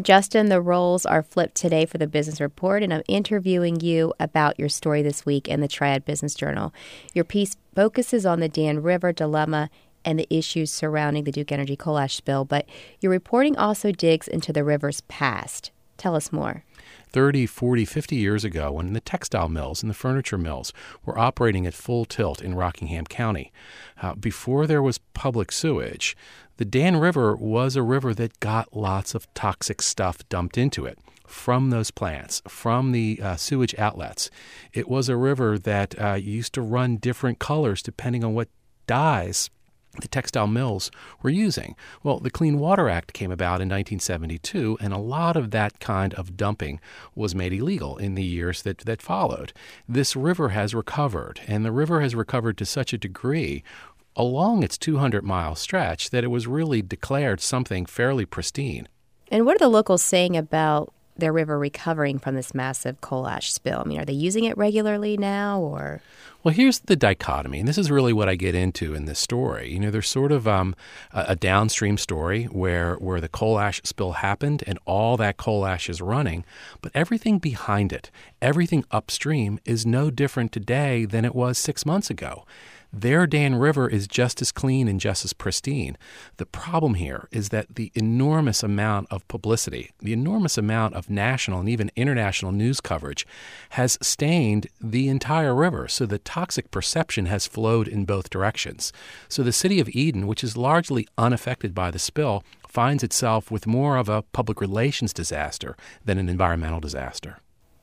Justin, the roles are flipped today for the Business Report, and I'm interviewing you about your story this week in the Triad Business Journal. Your piece focuses on the Dan River dilemma and the issues surrounding the Duke Energy coal ash spill, but your reporting also digs into the river's past. Tell us more. 30, 40, 50 years ago, when the textile mills and the furniture mills were operating at full tilt in Rockingham County, before there was public sewage, the Dan River was a river that got lots of toxic stuff dumped into it from those plants, from the sewage outlets. It was a river that used to run different colors depending on what dyes the textile mills were using. Well, the Clean Water Act came about in 1972, and a lot of that kind of dumping was made illegal in the years that followed. This river has recovered, and the river has recovered to such a degree along its 200-mile stretch that it was really declared something fairly pristine. And what are the locals saying about their river recovering from this massive coal ash spill? I mean, are they using it regularly now, or? Well, here's the dichotomy, and this is really what I get into in this story. You know, there's sort of a downstream story where the coal ash spill happened and all that coal ash is running, but everything behind it, everything upstream is no different today than it was 6 months ago. Their Dan River is just as clean and just as pristine. The problem here is that the enormous amount of publicity, the enormous amount of national and even international news coverage has stained the entire river. So the toxic perception has flowed in both directions. So the city of Eden, which is largely unaffected by the spill, finds itself with more of a public relations disaster than an environmental disaster.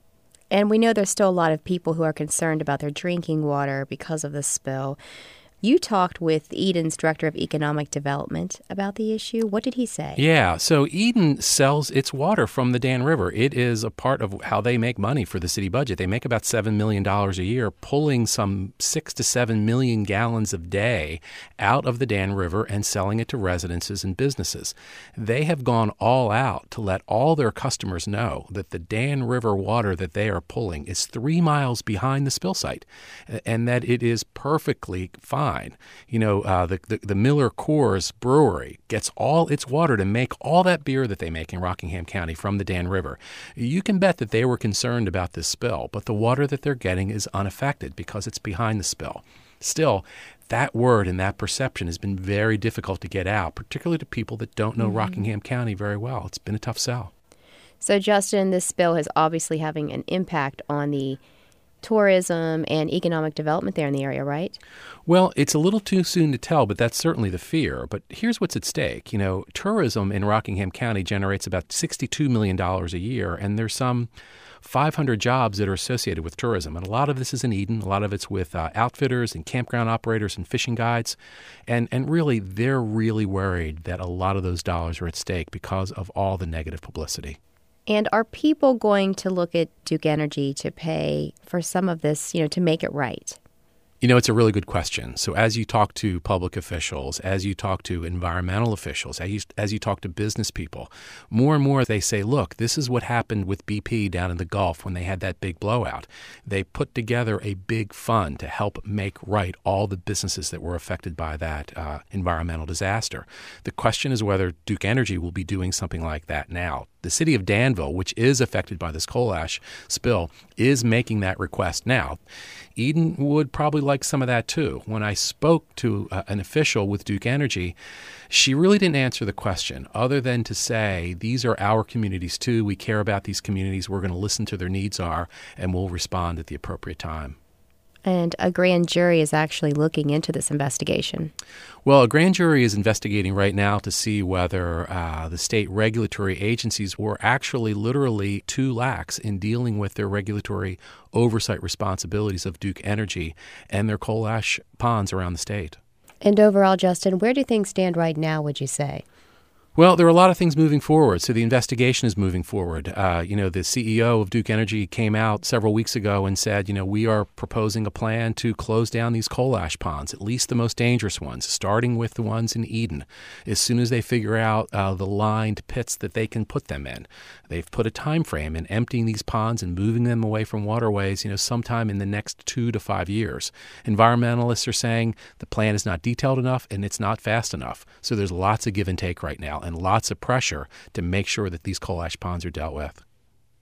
And we know there's still a lot of people who are concerned about their drinking water because of the spill. You talked with Eden's Director of Economic Development about the issue. What did he say? Yeah, so Eden sells its water from the Dan River. It is a part of how they make money for the city budget. They make about $7 million a year, pulling some 6 to 7 million gallons a day out of the Dan River and selling it to residences and businesses. They have gone all out to let all their customers know that the Dan River water that they are pulling is 3 miles behind the spill site and that it is perfectly fine. You know, the Miller Coors Brewery gets all its water to make all that beer that they make in Rockingham County from the Dan River. You can bet that they were concerned about this spill, but the water that they're getting is unaffected because it's behind the spill. Still, that word and that perception has been very difficult to get out, particularly to people that don't know Rockingham County very well. It's been a tough sell. So, Justin, this spill is obviously having an impact on the tourism and economic development there in the area, right? Well, it's a little too soon to tell, but that's certainly the fear. But here's what's at stake. You know, tourism in Rockingham County generates about $62 million a year, and there's some 500 jobs that are associated with tourism. And a lot of this is in Eden. A lot of it's with outfitters and campground operators and fishing guides. And really, they're really worried that a lot of those dollars are at stake because of all the negative publicity. And are people going to look at Duke Energy to pay for some of this, you know, to make it right? You know, it's a really good question. So as you talk to public officials, as you talk to environmental officials, as you talk to business people, more and more they say, look, this is what happened with BP down in the Gulf when they had that big blowout. They put together a big fund to help make right all the businesses that were affected by that environmental disaster. The question is whether Duke Energy will be doing something like that now. The city of Danville, which is affected by this coal ash spill, is making that request now. Eden would probably like some of that too. When I spoke to an official with Duke Energy, she really didn't answer the question other than to say, these are our communities too. We care about these communities. We're going to listen to their needs are, and we'll respond at the appropriate time. And a grand jury is actually looking into this investigation. Well, a grand jury is investigating right now to see whether the state regulatory agencies were actually literally too lax in dealing with their regulatory oversight responsibilities of Duke Energy and their coal ash ponds around the state. And overall, Justin, where do things stand right now, would you say? Well, there are a lot of things moving forward. So the investigation is moving forward. The CEO of Duke Energy came out several weeks ago and said, we are proposing a plan to close down these coal ash ponds, at least the most dangerous ones, starting with the ones in Eden, as soon as they figure out the lined pits that they can put them in. They've put a time frame in emptying these ponds and moving them away from waterways, sometime in the next 2 to 5 years. Environmentalists are saying the plan is not detailed enough and it's not fast enough. So there's lots of give and take right now. and lots of pressure to make sure that these coal ash ponds are dealt with.